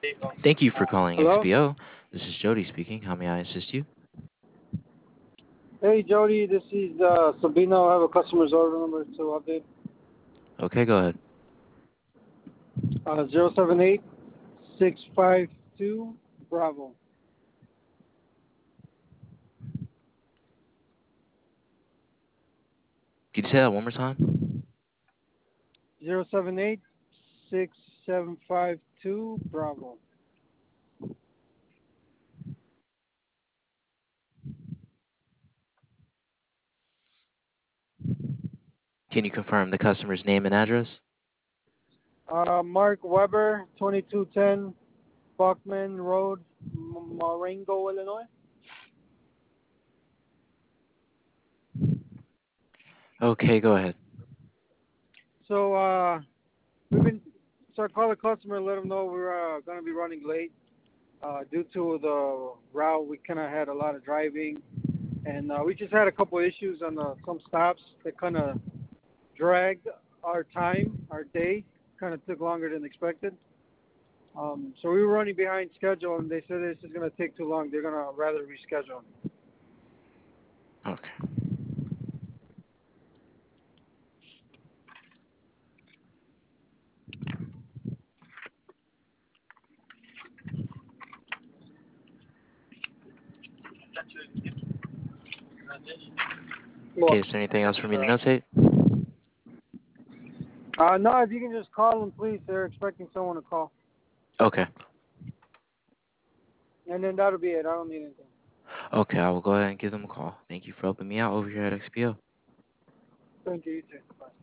Thank you for calling Hello? XPO. This is Jody speaking. How may I assist you? Hey, Jody, this is Sabino. I have a customer's order number to update. Okay, go ahead. 078652 Bravo. Can you say that one more time? 07865752 Bravo. Can you confirm the customer's name and address? Mark Weber, 2210 Buckman Road, Marengo, Illinois. Okay, go ahead. So, we've been, so I called the customer and let them know we're going to be running late. Due to the route, we kind of had a lot of driving, and we just had a couple issues on some stops that kind of dragged our time, our day, kind of took longer than expected. So we were running behind schedule, and they said this is going to take too long. They're going to rather reschedule. Okay. Well, Okay, is there anything else for me to notate? no, if you can just call them, please. They're expecting someone to call, Okay. and then that'll be it. I don't need anything. Okay, I will go ahead and give them a call. Thank you for helping me out over here at XPO. Thank you. You too. Bye.